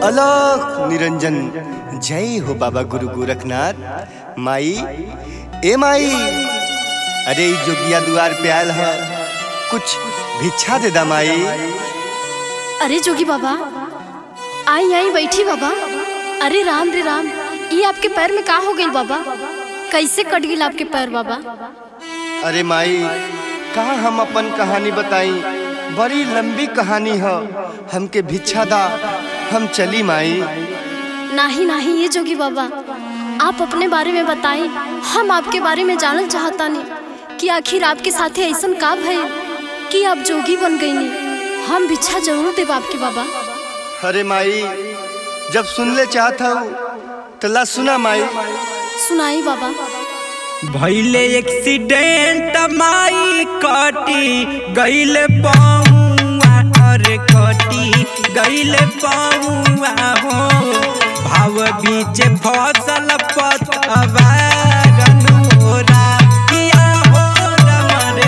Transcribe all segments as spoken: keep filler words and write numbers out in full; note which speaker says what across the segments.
Speaker 1: अलख निरंजन। जय हो बाबा गुरु गोरखनाथ। माई ए माई, अरे जोगिया दुआर पे आयल है, कुछ भिक्षा दे दा माई।
Speaker 2: अरे जोगी बाबा, आई आई बैठी बाबा। अरे राम रे राम, ये आपके पैर में का हो गई बाबा? कैसे कट गई आपके पैर बाबा?
Speaker 1: अरे माई, कहाँ हम अपन कहानी बताई, बड़ी लंबी कहानी है, हमके भिक्षा दा, हम चली माई।
Speaker 2: नहीं नहीं ये जोगी बाबा, आप अपने बारे में बताएं, हम आपके बारे में जानना चाहता नहीं कि आखिर आपके साथ ऐसा का भय कि आप जोगी बन गई नहीं। हम भिक्षा जरूर देव आपके बाबा।
Speaker 1: अरे माई, जब सुन ले चाहता हूँ तो ला सुना माई।
Speaker 2: सुनाई बाबा।
Speaker 3: भइले एक्सीडेंट माई, कटी गइले पौआ, अरे कटी गइले पौआ हो, भाव बीच फसल पतवा गनोरा किया हो रमरे।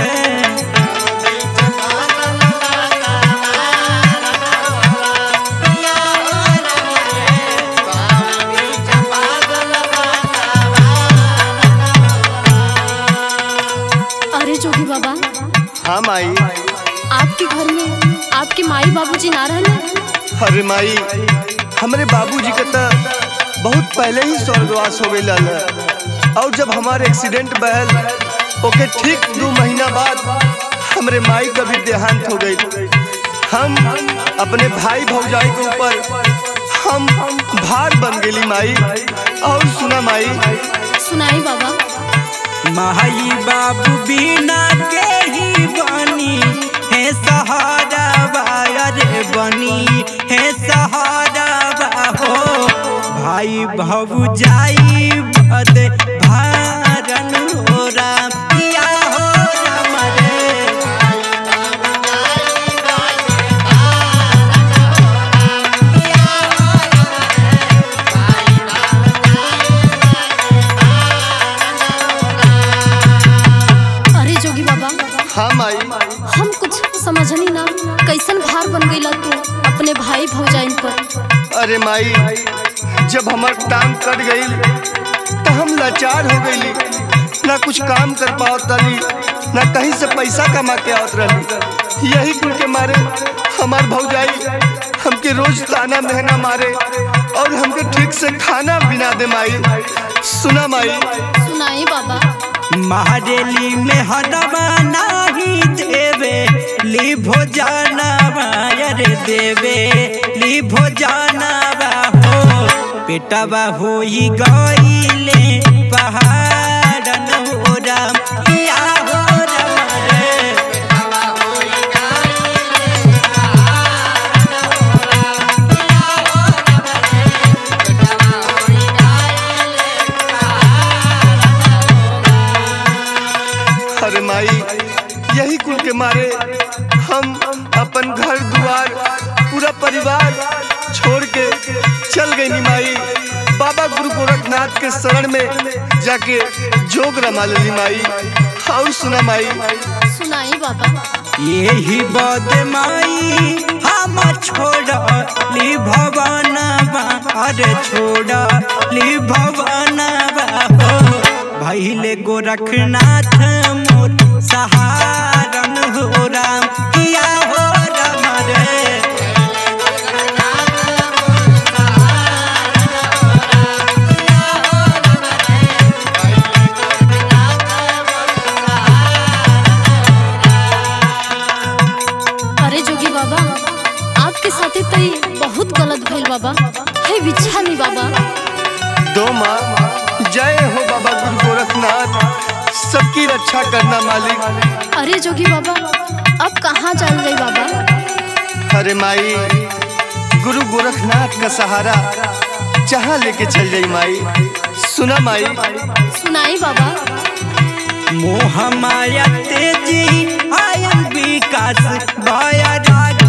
Speaker 2: अरे जोगी बाबा,
Speaker 1: हाँ माई।
Speaker 2: आपके घर में आपके माई बाबूजी ना रहने?
Speaker 1: अरे माई, हमारे बाबूजी का तो बहुत पहले ही स्वर्गवास हो गया है, और जब हमारे एक्सीडेंट बहल ओके ठीक दो महीना बाद हमारे माई का भी देहांत हो गई। हम अपने भाई भौजाई के ऊपर हम भार बन गई माई। और सुना माई।
Speaker 2: सुनाई बाबा।
Speaker 3: माई बाबू बिना के ही बनी है सहारा बायर बनी है सहारा हो, भाई भव जाई बद भारन हो राम किया हो रमरे।
Speaker 2: अरे जोगी बाबा,
Speaker 1: हाँ माई।
Speaker 2: हम कुछ समझनी ना, कैसन भार बन गई तू अपने भाई भौजाइन पर?
Speaker 1: अरे माई, जब हमार टांग कट गई तो हम लाचार हो गई, ना कुछ काम कर पावत रही, ना कहीं से पैसा कमा के आवत रही। यही कुल के मारे हमार भौजाई हमके रोज ताना महना मारे और हमके ठीक से खाना बिना दे माई। सुना माई।
Speaker 2: सुनाई बाबा।
Speaker 3: महारेली में हनवा नाही देवे ली भोजनवा, अरे देवे ली भोजनवा हो, पेटवा होई गईले पहाड़न हो राम किया हो रमरे।
Speaker 1: अरे माई, यही कुल के मारे हम अपन घर द्वार पूरा परिवार छोड़ के चल गई नी माई। बाबा गुरु गोरखनाथ के शरण में जाके जोग रमा ली माई। और सुना माई।
Speaker 2: सुनाई बाबा।
Speaker 3: यही बदमाई हम छोड़ ली भवनवा, अरे छोड़ ली भवनवा हो, भइले गोरखनाथ मोर सहारन हो राम किया हो रमरे।
Speaker 2: अरे जोगी बाबा, आपके साथे तई बहुत गलत भइल बाबा। है बिच्छा नहीं बाबा।
Speaker 1: दो माँ। जय हो बाबा गुरु गोरखनाथ, सबकी रक्षा करना मालिक।
Speaker 2: अरे जोगी बाबा, अब कहाँ चल जाई बाबा?
Speaker 1: अरे माई, गुरु गोरखनाथ का सहारा जहाँ लेके चल जाई माई। सुना माई।
Speaker 2: सुनाई बाबा।
Speaker 3: मोह माया तेजी आयन विकास बाया राग